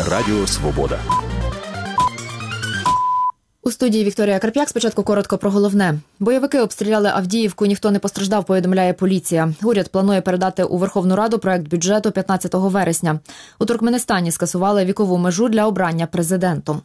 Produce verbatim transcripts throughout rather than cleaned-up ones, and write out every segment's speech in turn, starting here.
Радіо Свобода. У студії Вікторія Карп'як. Спочатку коротко про головне. Бойовики обстріляли Авдіївку, ніхто не постраждав, повідомляє поліція. Уряд планує передати у Верховну Раду проект бюджету п'ятнадцятого вересня. У Туркменистані скасували вікову межу для обрання президентом.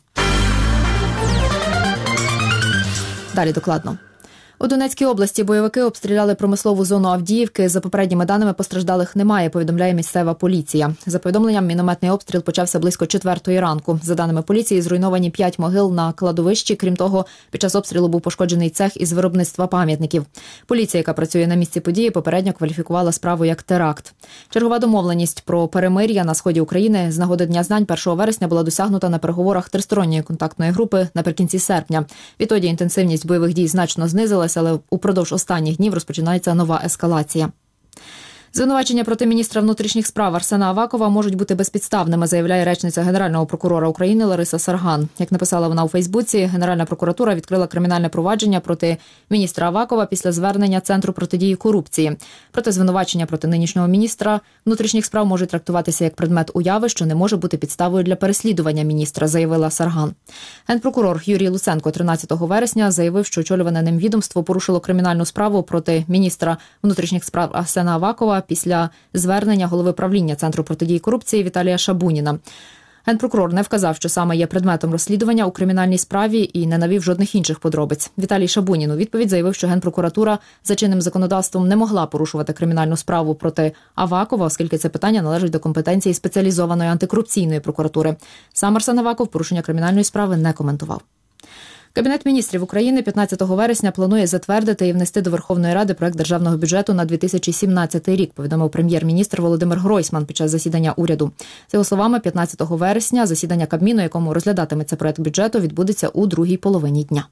Далі докладно. У Донецькій області бойовики обстріляли промислову зону Авдіївки. За попередніми даними, постраждалих немає, повідомляє місцева поліція. За повідомленням, мінометний обстріл почався близько четвертої ранку. За даними поліції, зруйновані п'ять могил на кладовищі. Крім того, під час обстрілу був пошкоджений цех із виробництва пам'ятників. Поліція, яка працює на місці події, попередньо кваліфікувала справу як теракт. Чергова домовленість про перемир'я на сході України з нагоди Дня знань першого вересня була досягнута на переговорах тристоронньої контактної групи наприкінці серпня. Відтоді інтенсивність бойових дій значно знизилась, але упродовж останніх днів розпочинається нова ескалація. Звинувачення проти міністра внутрішніх справ Арсена Авакова можуть бути безпідставними, заявляє речниця Генерального прокурора України Лариса Сарган. Як написала вона у Фейсбуці, Генеральна прокуратура відкрила кримінальне провадження проти міністра Авакова після звернення Центру протидії корупції. Проте звинувачення проти нинішнього міністра внутрішніх справ можуть трактуватися як предмет уяви, що не може бути підставою для переслідування міністра, заявила Сарган. Генпрокурор Юрій Луценко тринадцятого вересня заявив, що очолюване ним відомство порушило кримінальну справу проти міністра внутрішніх справ Арсена Авакова після звернення голови правління Центру протидії корупції Віталія Шабуніна. Генпрокурор не вказав, що саме є предметом розслідування у кримінальній справі і не навів жодних інших подробиць. Віталій Шабунін у відповідь заявив, що Генпрокуратура за чинним законодавством не могла порушувати кримінальну справу проти Авакова, оскільки це питання належить до компетенції спеціалізованої антикорупційної прокуратури. Сам Арсен Аваков порушення кримінальної справи не коментував. Кабінет міністрів України п'ятнадцятого вересня планує затвердити і внести до Верховної Ради проект державного бюджету на дві тисячі сімнадцятий рік, повідомив прем'єр-міністр Володимир Гройсман під час засідання уряду. За його словами, п'ятнадцятого вересня засідання Кабміну, якому розглядатиметься проект бюджету, відбудеться у другій половині дня.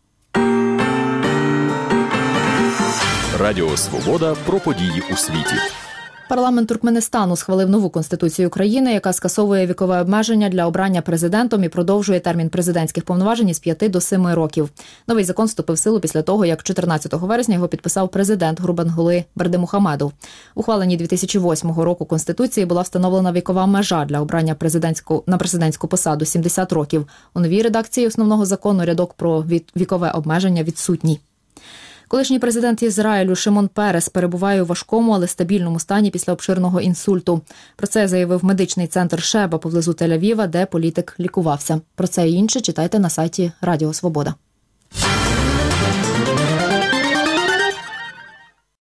Радіо Свобода про події у світі. Парламент Туркменистану схвалив нову конституцію країни, яка скасовує вікове обмеження для обрання президентом і продовжує термін президентських повноважень з п'яти до семи років. Новий закон вступив в силу після того, як чотирнадцятого вересня його підписав президент Гурбангулы Бердимухамедов. У ухваленій дві тисячі восьмого року конституції була встановлена вікова межа для обрання президентську на президентську посаду – сімдесят років. У новій редакції основного закону рядок про вікове обмеження відсутній. Колишній президент Ізраїлю Шимон Перес перебуває у важкому, але стабільному стані після обширного інсульту. Про це заявив медичний центр Шеба поблизу Тель-Авіва, де політик лікувався. Про це і інше читайте на сайті Радіо Свобода.